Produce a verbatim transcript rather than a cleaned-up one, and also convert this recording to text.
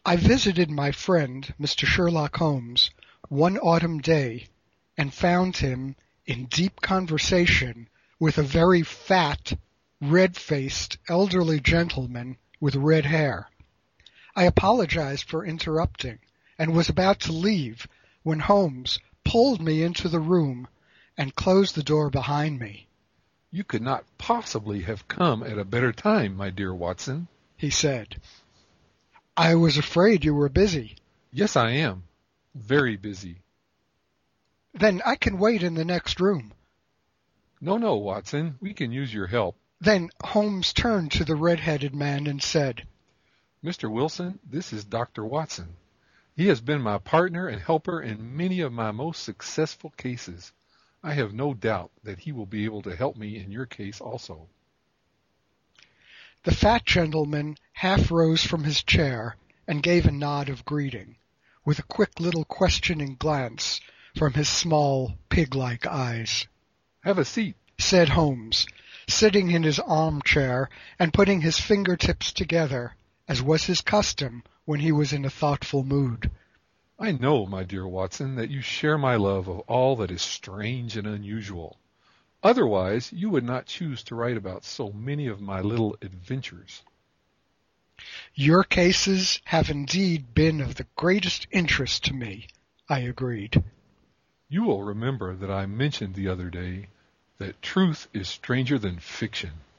I visited my friend, Mister Sherlock Holmes, one autumn day and found him in deep conversation with a very fat, red-faced, elderly gentleman with red hair. I apologized for interrupting and was about to leave when Holmes pulled me into the room and closed the door behind me. "You could not possibly have come at a better time, my dear Watson," he said. "I was afraid you were busy." "Yes, I am. Very busy." "Then I can wait in the next room." "No, no, Watson. We can use your help." Then Holmes turned to the red-headed man and said, "Mister Wilson, this is Doctor Watson. He has been my partner and helper in many of my most successful cases. I have no doubt that he will be able to help me in your case also." The fat gentleman half rose from his chair and gave a nod of greeting, with a quick little questioning glance from his small, pig-like eyes. "Have a seat," said Holmes, sitting in his armchair and putting his fingertips together, as was his custom when he was in a thoughtful mood. "I know, my dear Watson, that you share my love of all that is strange and unusual. Otherwise, you would not choose to write about so many of my little adventures." "Your cases have indeed been of the greatest interest to me," I agreed. "You will remember that I mentioned the other day that truth is stranger than fiction."